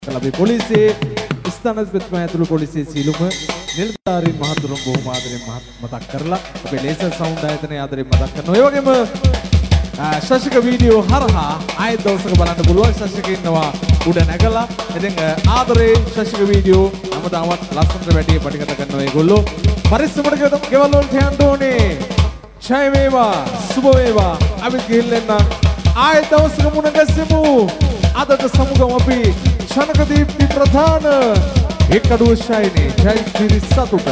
අපි පොලිසියේ ස්ථානස්පතිතුමා ඇතුළු පොලිසියේ සියලුම නිලධාරීන් මහතුරුන් බොහොම ආදරෙන් මතක් කරලා අපේ ලේසර් සවුන්ඩ් ආයතනය ආදරෙන් මතක් කරනවා. ඒ වගේම ශාසික වීඩියෝ හරහා ආයෙත් දවසක බලන්න පුළුවන්. ශාසික ඉන්නවා උඩ නැගලා. ඉතින් ආදරේ ශාසික වීඩියෝ හැමදාමත් ලස්සනට වැඩි පටිගත කරනවා ඒගොල්ලෝ. පරිස්සමට ගෙවල් වලට යන්න ඕනේ. ජය වේවා, සුබ වේවා. අපි ගිහින් එන්න ආයෙත් දවසක මුණ ගැසෙමු. අදට සමුගම අපි ශනකදීප්ති ප්‍රධාන එක්කඩුව ශයිනේ ජයශ්‍රී සතුට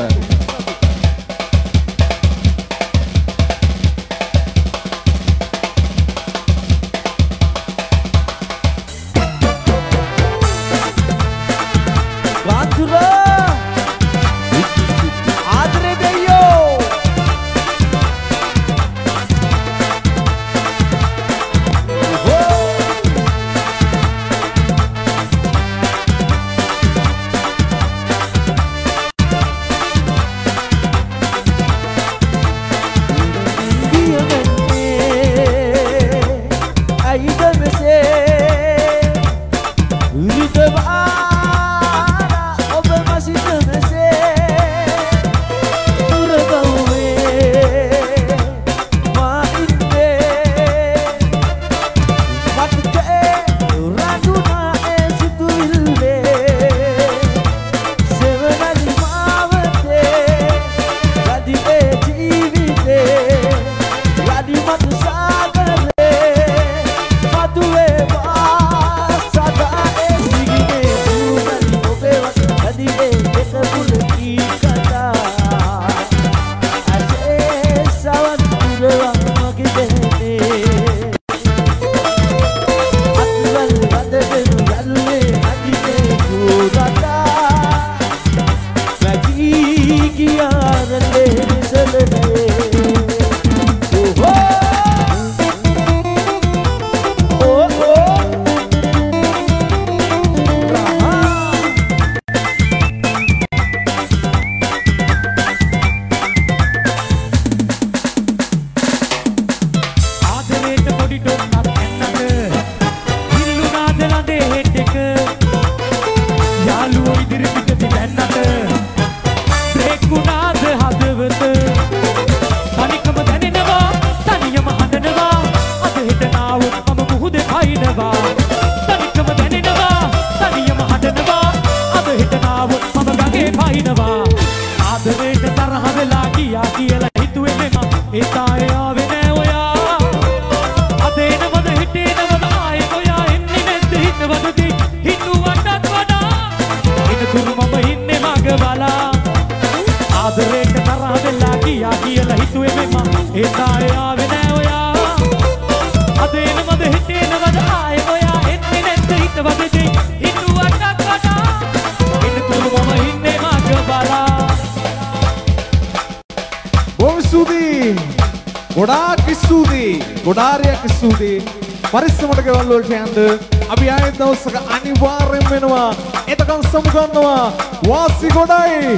පරිස්සමට ගෙවල් වලට යන්න අපි ආයෙත් දවසක අනිවාර්යෙන් වෙනවා. එතකන් සමුගන්නවා. වාසි ගොඩයි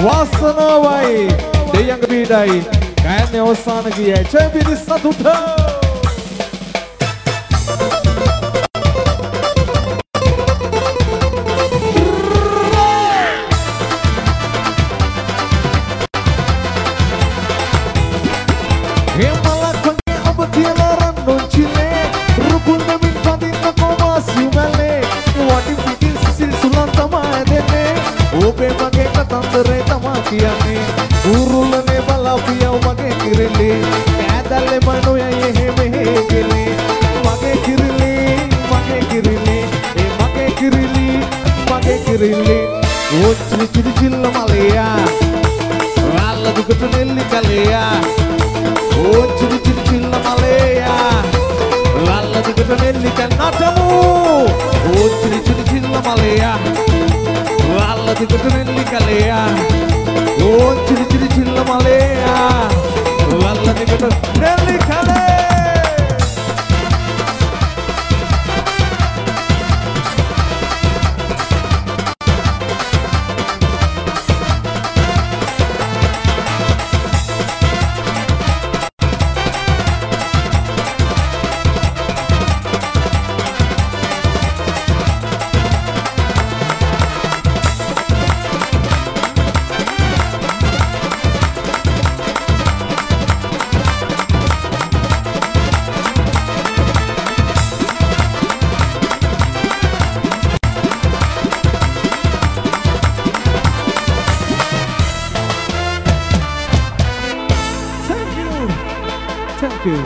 වාසනාවයි දෙයංග බීඩයි ගයන්නේ අවසාන ගියේ ජයපිරි සතුට. Thank you.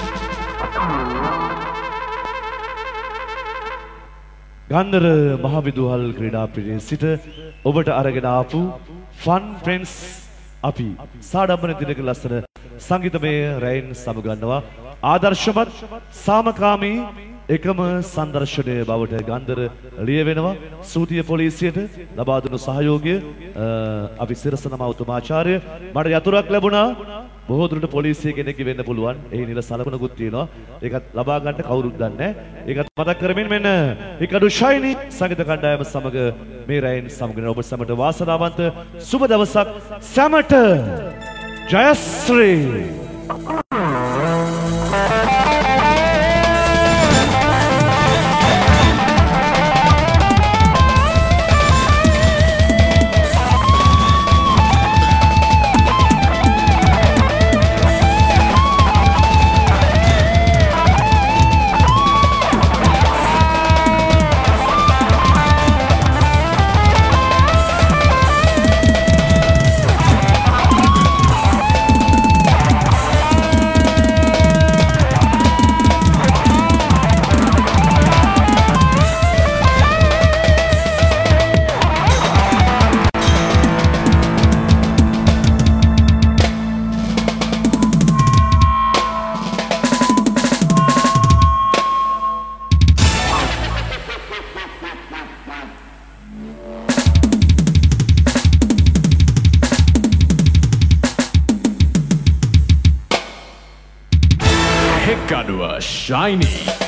ගන්ධර මහවිදුහල් ක්‍රීඩා පිරියේ සිට ඔබට අරගෙන ආපු ෆන් ෆ්‍රෙන්ඩ්ස් අපි සාඩම්බන දිනක ලස්සන සංගීතමය රැයින් සමගන්නවා ආදර්ශමත් සාමකාමී එකම සංදර්ශනය බවට ගන්ධර ලියවෙනවා සූතිය පොලිසියට ලබා දුණු සහයෝගය අපි සිරසන මෞතුමාචාර්ය මට යතුරක් ලැබුණා බොහෝ දුරට පොලිසිය කෙනෙක් වෙන්න පුළුවන් එහි නිල සලකුණකුත් තියෙනවා ඒකත් ලබා ගන්න කවුරුත් දන්නේ නැහැ ඒකත් මතක් කරමින් මෙන්න හිකඩු ෂයිනි සංගීත කණ්ඩායම සමග මේ රැයින් සමගන ඔබ සැමට වාසනාවන්ත සුබ දවසක් සැමට ජයශ්‍රී Hekkaduwa Shiny.